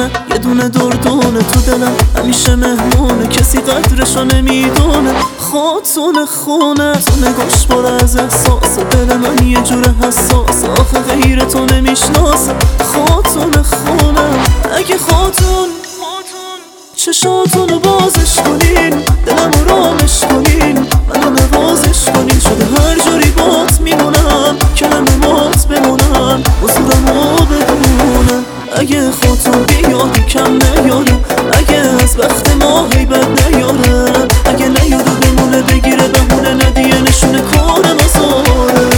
میکنه یه دونه دردونه تو دلم همیشه مهمونه کسی قدرشو نمیدونه خاتون خونه تو نگاش پر از احساس دل من یه جور حساس آخه غیر تو نمیشناسه خاتون خونه اگه خاتون چشاتونو بازش کنین دلمو رامش کنین منو نوازش کنین شده هر جوری بات میمونم کلمات بمونم حضورمو بدونه اگه خاطر بیاد کم نیاره اگه از بخت ما هیبت نیاره اگه نیاد و بمونه بگیره بهونه ندیه نشونه کنه مزاره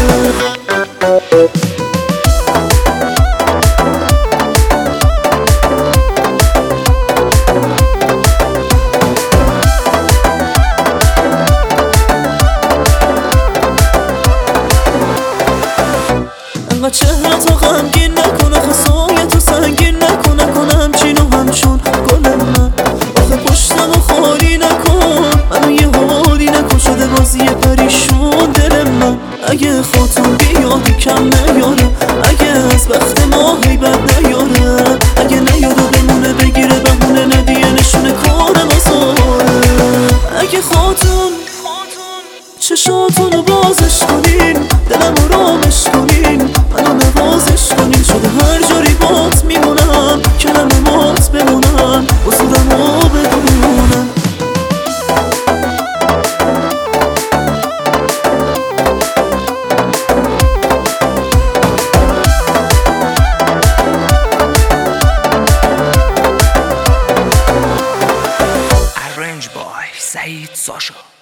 انقدر چهره تو غمگین نکنه خسایه تو سنگین نکنه کنه همچین و همچون گل من آخه پشتم و خالی نکن منو یه حالی نکن شده بازی پریشون دل من اگه خاطر بیاد کم نیاره اگه از بخت ما هیبت نیاره اگه نیاد و بمونه بگیره بهونه ندیه نشونه کنه مزاره اگه خاتون چشاتونو بازش کنین دلمو رامش کنین منو نوازش کنین شده هر جوری بات میمونم کلمات بمونم حضورمو بدونم Arranged by Said Sasha.